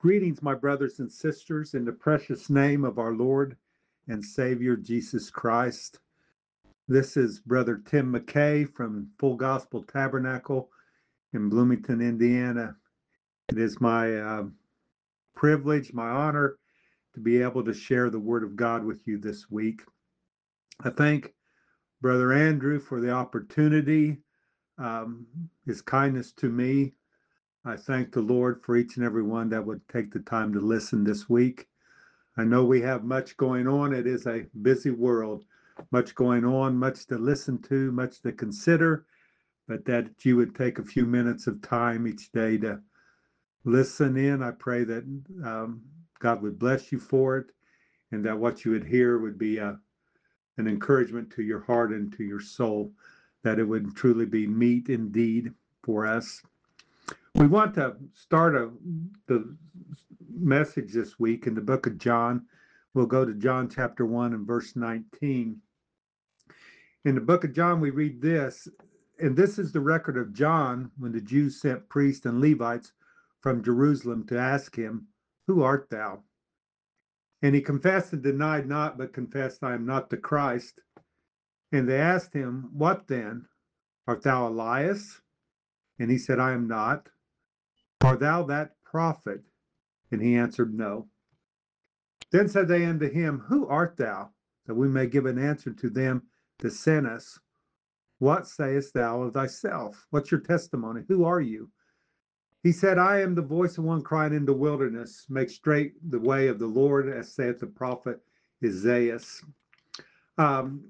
Greetings, my brothers and sisters, in the precious name of our Lord and Savior Jesus Christ. This is Brother Tim McKay from Full Gospel Tabernacle in Bloomington, Indiana. It is my privilege, my honor to be able to share the Word of God with you this week. I thank Brother Andrew for the opportunity, his kindness to me. I thank the Lord for each and every one that would take the time to listen this week. I know we have much going on. It is a busy world, much going on, much to listen to, much to consider, but that you would take a few minutes of time each day to listen in. I pray that God would bless you for it and that what you would hear would be an encouragement to your heart and to your soul, that it would truly be meat indeed for us. We want to start the message this week in the book of John. We'll go to John chapter 1 and verse 19. In the book of John, we read this, and this is the record of John when the Jews sent priests and Levites from Jerusalem to ask him, "Who art thou?" And he confessed and denied not, but confessed, "I am not the Christ." And they asked him, "What then? Art thou Elias?" And he said, "I am not." "Art thou that prophet?" And he answered, "No." Then said they unto him, "Who art thou? That we may give an answer to them that sent us. What sayest thou of thyself? What's your testimony? Who are you?" He said, "I am the voice of one crying in the wilderness, make straight the way of the Lord, as saith the prophet Isaiah." Um,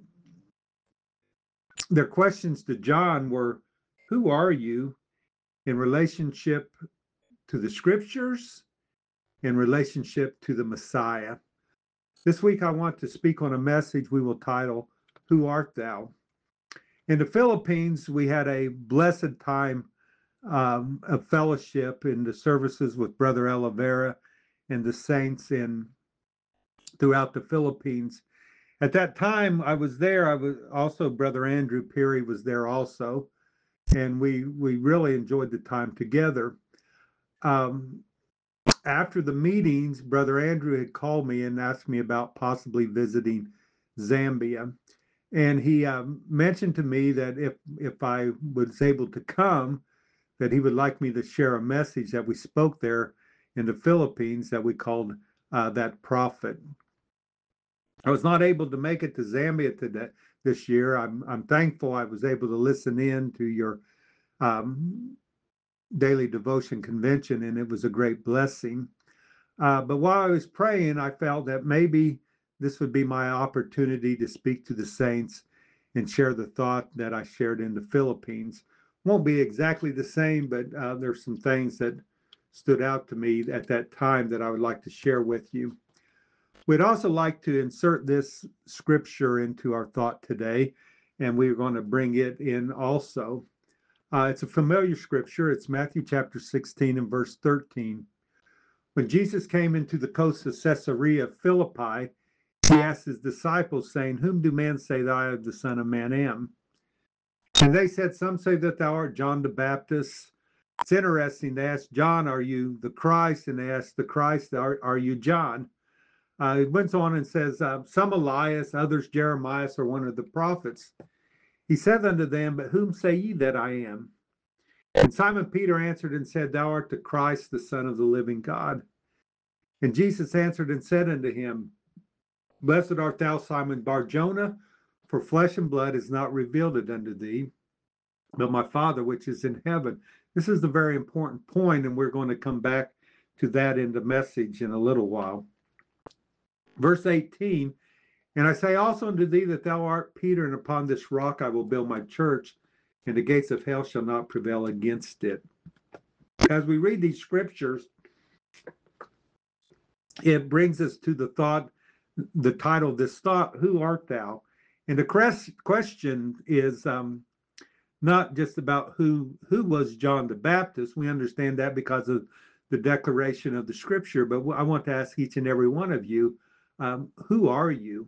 their questions to John were, "Who are you?" in relationship to the scriptures, in relationship to the Messiah. This week I want to speak on a message we will title, "Who Art Thou?" In the Philippines, we had a blessed time of fellowship in the services with Brother Oliveira and the saints throughout the Philippines. At that time I was there, I was also, Brother Andrew Peary was there also, and we really enjoyed the time together. Um, After the meetings, Brother Andrew had called me and asked me about possibly visiting Zambia. And he mentioned to me that if I was able to come, that he would like me to share a message that we spoke there in the Philippines that we called that prophet. I was not able to make it to Zambia today this year. I'm thankful I was able to listen in to your um, daily devotion convention, and it was a great blessing. But while I was praying, I felt that maybe this would be my opportunity to speak to the saints and share the thought that I shared in the Philippines. Won't be exactly the same, but there's some things that stood out to me at that time that I would like to share with you. We'd also like to insert this scripture into our thought today, and we're going to bring it in also. It's a familiar scripture. It's Matthew chapter 16 and verse 13. When Jesus came into the coast of Caesarea Philippi, he asked his disciples, saying, "Whom do men say that I, the Son of Man, am?" And they said, "Some say that thou art John the Baptist." It's interesting. They asked John, "Are you the Christ?" And they asked the Christ, Are you John?" It went on and says, "Some Elias, others Jeremiah, or one of the prophets." He said unto them, "But whom say ye that I am?" And Simon Peter answered and said, "Thou art the Christ, the Son of the living God." And Jesus answered and said unto him, "Blessed art thou, Simon Bar-Jonah, for flesh and blood is not revealed it unto thee, but my Father which is in heaven." This is a very important point, and we're going to come back to that in the message in a little while. Verse 18, "And I say also unto thee that thou art Peter, and upon this rock I will build my church, and the gates of hell shall not prevail against it." As we read these scriptures, it brings us to the thought, the title of this thought, "Who art thou?" And the question is not just about who was John the Baptist. We understand that because of the declaration of the scripture, but I want to ask each and every one of you, who are you?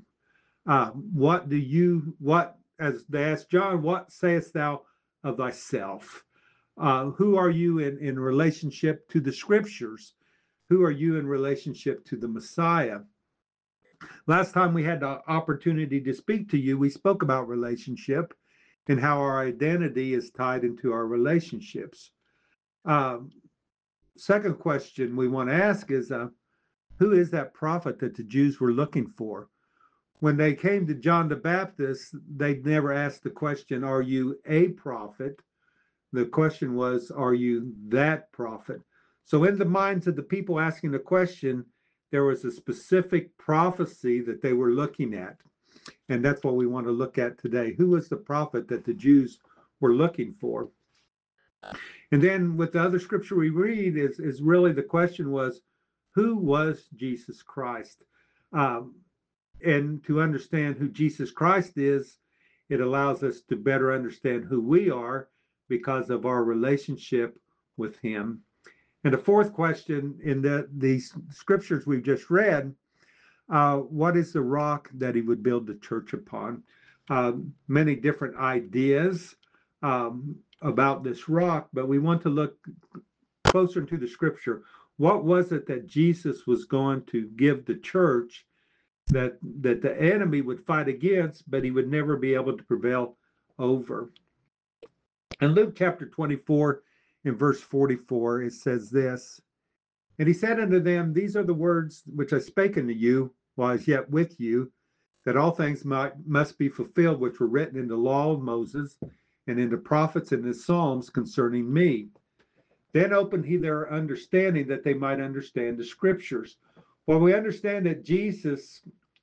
As they asked John, "What sayest thou of thyself?" Who are you in relationship to the scriptures? who are you in relationship to the Messiah? Last time we had the opportunity to speak to you, we spoke about relationship and how our identity is tied into our relationships. Um, Second question we want to ask is who is that prophet that the Jews were looking for? When they came to John the Baptist, they never asked the question, are you a prophet? The question was, are you that prophet? So, in the minds of the people asking the question, there was a specific prophecy that they were looking at. And that's what we want to look at today. Who was the prophet that the Jews were looking for? And then with the other scripture we read is really the question was, who was Jesus Christ? Um, and to understand who Jesus Christ is, it allows us to better understand who we are because of our relationship with him. And the fourth question in these scriptures we've just read, what is the rock that he would build the church upon? Many different ideas about this rock, but we want to look closer into the scripture. What was it that Jesus was going to give the church that the enemy would fight against, but he would never be able to prevail over? In Luke chapter 24, in verse 44, it says this, and he said unto them, these are the words which I spake unto you while I was yet with you, that all things must be fulfilled which were written in the law of Moses and in the prophets and the Psalms concerning me. Then opened he their understanding that they might understand the scriptures. Well, we understand that Jesus,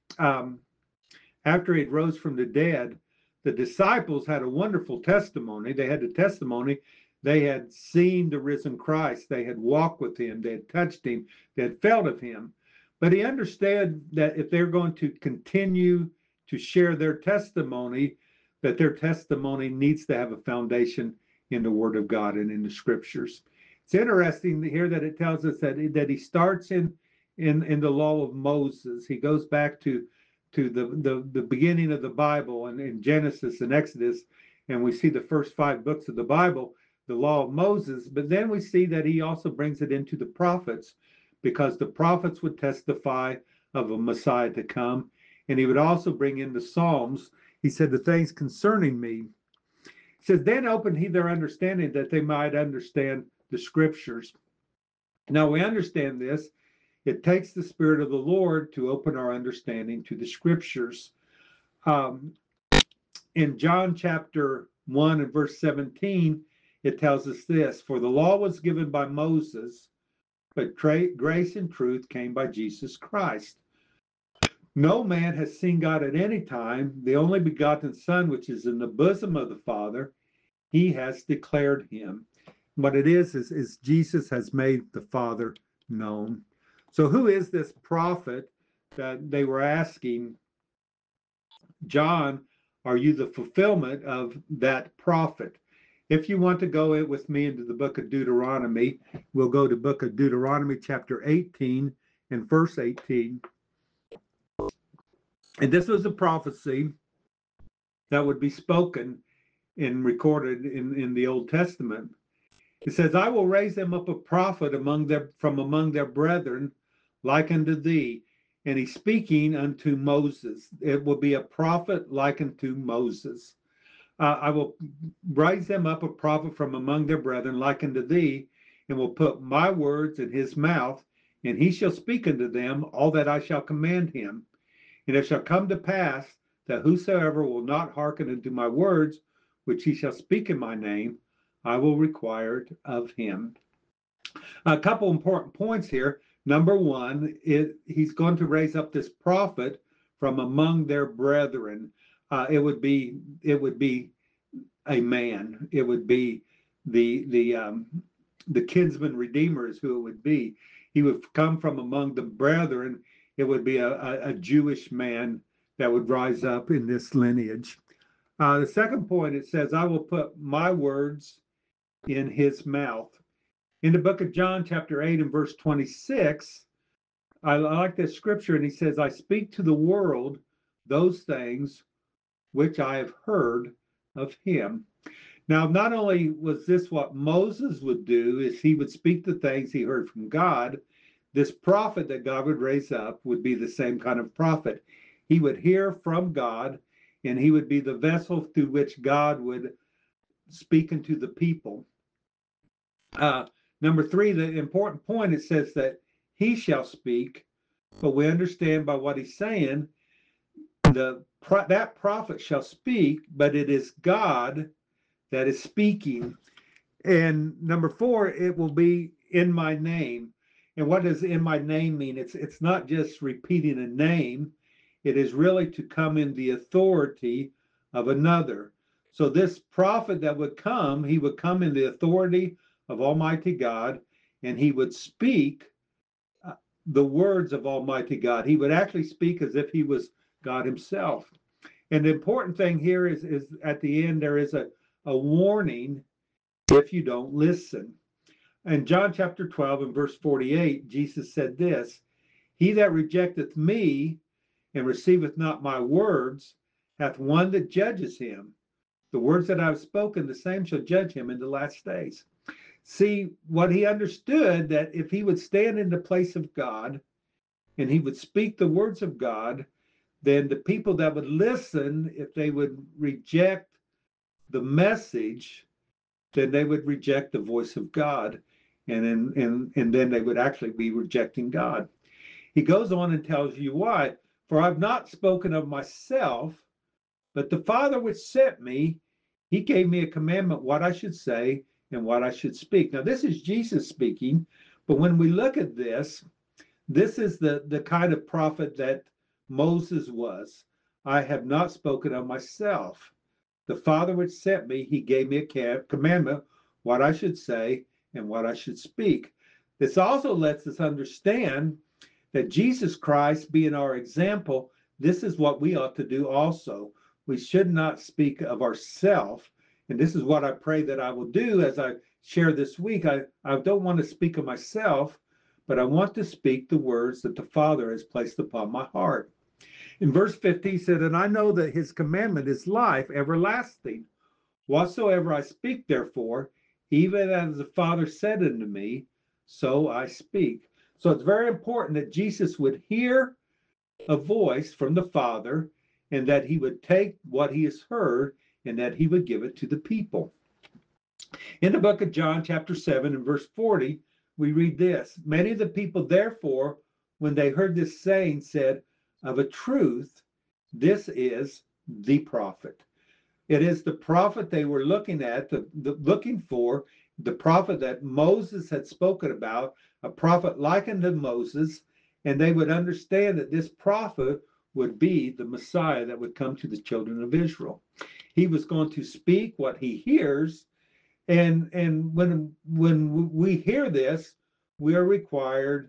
after he rose from the dead, the disciples had a wonderful testimony. They had the testimony they had seen the risen Christ. They had walked with him. They had touched him. They had felt of him. But he understood that if they're going to continue to share their testimony, that their testimony needs to have a foundation in the Word of God and in the Scriptures. It's interesting here that it tells us that he starts in the law of Moses. He goes back to the beginning of the Bible and in Genesis and Exodus, and we see the first 5 books of the Bible, the law of Moses, but then we see that he also brings it into the prophets, because the prophets would testify of a Messiah to come, and he would also bring in the Psalms. He said, the things concerning me. He says, then opened he their understanding that they might understand the scriptures. Now we understand this. It takes the Spirit of the Lord to open our understanding to the scriptures. In John chapter 1 and verse 17, it tells us this, for the law was given by Moses, but grace and truth came by Jesus Christ. No man has seen God at any time. The only begotten Son, which is in the bosom of the Father, he has declared him. What it is Jesus has made the Father known. So who is this prophet that they were asking John, are you the fulfillment of that prophet? If you want to go with me into the book of Deuteronomy, we'll go to book of Deuteronomy chapter 18 and verse 18. And this was a prophecy that would be spoken and recorded in the Old Testament. It says, I will raise them up a prophet from among their brethren, like unto thee. And he's speaking unto Moses. It will be a prophet like unto Moses. I will raise them up a prophet from among their brethren, like unto thee, and will put my words in his mouth, and he shall speak unto them all that I shall command him. And it shall come to pass that whosoever will not hearken unto my words, which he shall speak in my name, I will require it of him. A couple important points here. Number one, he's going to raise up this prophet from among their brethren. It would be a man. It would be the kinsman redeemers who it would be. He would come from among the brethren. It would be a Jewish man that would rise up in this lineage. The second point, it says, I will put my words in his mouth. In the book of John, chapter 8 and verse 26, I like this scripture, and he says, I speak to the world those things which I have heard of him. Now, not only was this what Moses would do, is he would speak the things he heard from God, This prophet that God would raise up would be the same kind of prophet. He would hear from God, and he would be the vessel through which God would speak into the people. Number three, the important point, it says that he shall speak, but we understand by what he's saying, that prophet shall speak, but it is God that is speaking. And number four, it will be in my name. And what does in my name mean? It's not just repeating a name. It is really to come in the authority of another. So this prophet that would come, he would come in the authority of Almighty God, and he would speak the words of Almighty God. He would actually speak as if he was God himself. And the important thing here is at the end, there is a warning if you don't listen. In John chapter 12 and verse 48, Jesus said this, he that rejecteth me and receiveth not my words hath one that judges him. The words that I have spoken, the same shall judge him in the last days. See, what he understood, that if he would stand in the place of God and he would speak the words of God, then the people that would listen, if they would reject the message, then they would reject the voice of God. And then they would actually be rejecting God. He goes on and tells you why. For I've not spoken of myself, but the Father which sent me, he gave me a commandment what I should say and what I should speak. Now, this is Jesus speaking, but when we look at this, this is the kind of prophet that Moses was. I have not spoken of myself. The Father which sent me, he gave me a commandment what I should say and what I should speak. This also lets us understand that Jesus Christ being our example, this is what we ought to do also. We should not speak of ourselves. And this is what I pray that I will do as I share this week. I don't want to speak of myself, but I want to speak the words that the Father has placed upon my heart. In verse 50, he said, and I know that his commandment is life everlasting. Whatsoever I speak, therefore, even as the Father said unto me, so I speak. So it's very important that Jesus would hear a voice from the Father, and that he would take what he has heard and that he would give it to the people. In the book of John, chapter 7, and verse 40, we read this. Many of the people, therefore, when they heard this saying, said, of a truth, this is the prophet. It is the prophet they were looking at, looking for, the prophet that Moses had spoken about, a prophet like unto Moses, and they would understand that this prophet would be the Messiah that would come to the children of Israel. He was going to speak what he hears, and when we hear this, we are required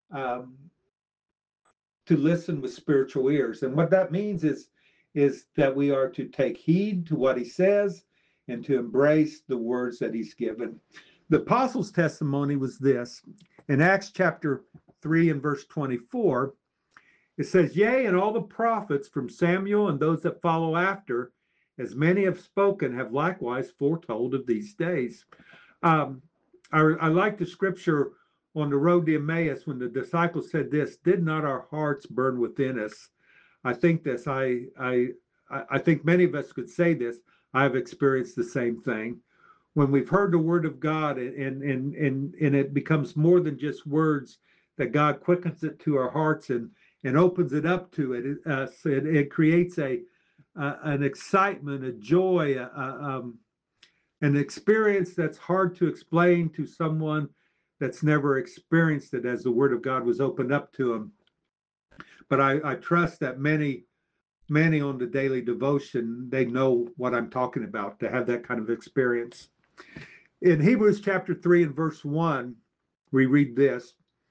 to listen with spiritual ears. And what that means is that we are to take heed to what he says and to embrace the words that he's given. The apostles' testimony was this. In Acts chapter 3 and verse 24, it says, yea, and all the prophets from Samuel and those that follow after, as many have spoken, have likewise foretold of these days. I like the scripture on the road to Emmaus when the disciples said this, did not our hearts burn within us? I think this, I think many of us could say this. I've experienced the same thing. When we've heard the word of God and it becomes more than just words, that God quickens it to our hearts and opens it up to it creates an excitement, a joy, an experience that's hard to explain to someone that's never experienced it as the word of God was opened up to them. But I trust that many on the daily devotion, they know what I'm talking about, to have that kind of experience. In Hebrews chapter 3 and verse 1, we read this.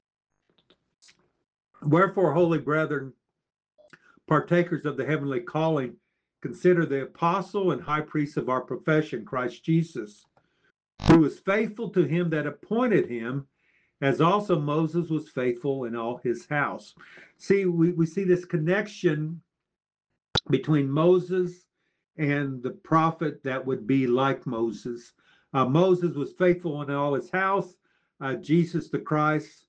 Wherefore, holy brethren, partakers of the heavenly calling, consider the apostle and high priest of our profession, Christ Jesus, who was faithful to him that appointed him, as also Moses was faithful in all his house. See, we see this connection between Moses and the prophet that would be like Moses. Moses was faithful in all his house. Jesus the Christ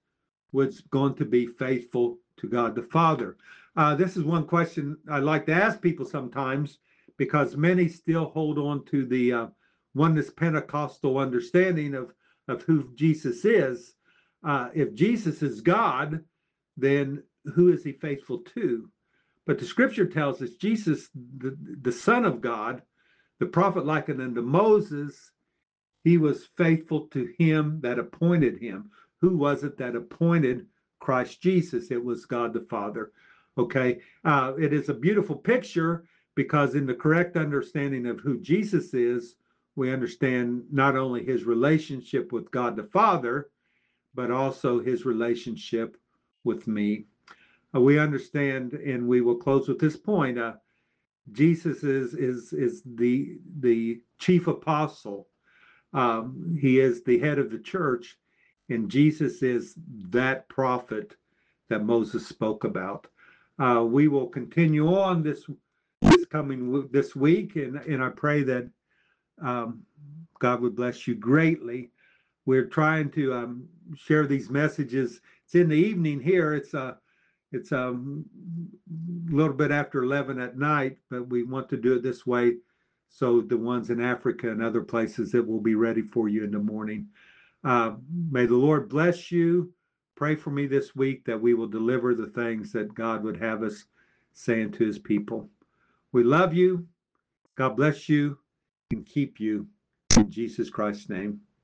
was going to be faithful to God the Father. This is one question I like to ask people sometimes because many still hold on to the oneness Pentecostal understanding of who Jesus is. If Jesus is God, then who is he faithful to? But the scripture tells us Jesus, the Son of God, the prophet likened unto Moses, he was faithful to him that appointed him. Who was it that appointed Christ Jesus? It was God the Father. Okay. It is a beautiful picture because, in the correct understanding of who Jesus is, we understand not only his relationship with God the Father, but also his relationship with me. We understand, and we will close with this point. Jesus is the chief apostle. He is the head of the church, and Jesus is that prophet that Moses spoke about. We will continue on this week, and I pray that God would bless you greatly. We're trying to share these messages. It's in the evening here. It's a little bit after 11 at night, but we want to do it this way so the ones in Africa and other places, it will be ready for you in the morning. May the Lord bless you. Pray for me this week that we will deliver the things that God would have us saying to his people. We love you. God bless you and keep you in Jesus Christ's name.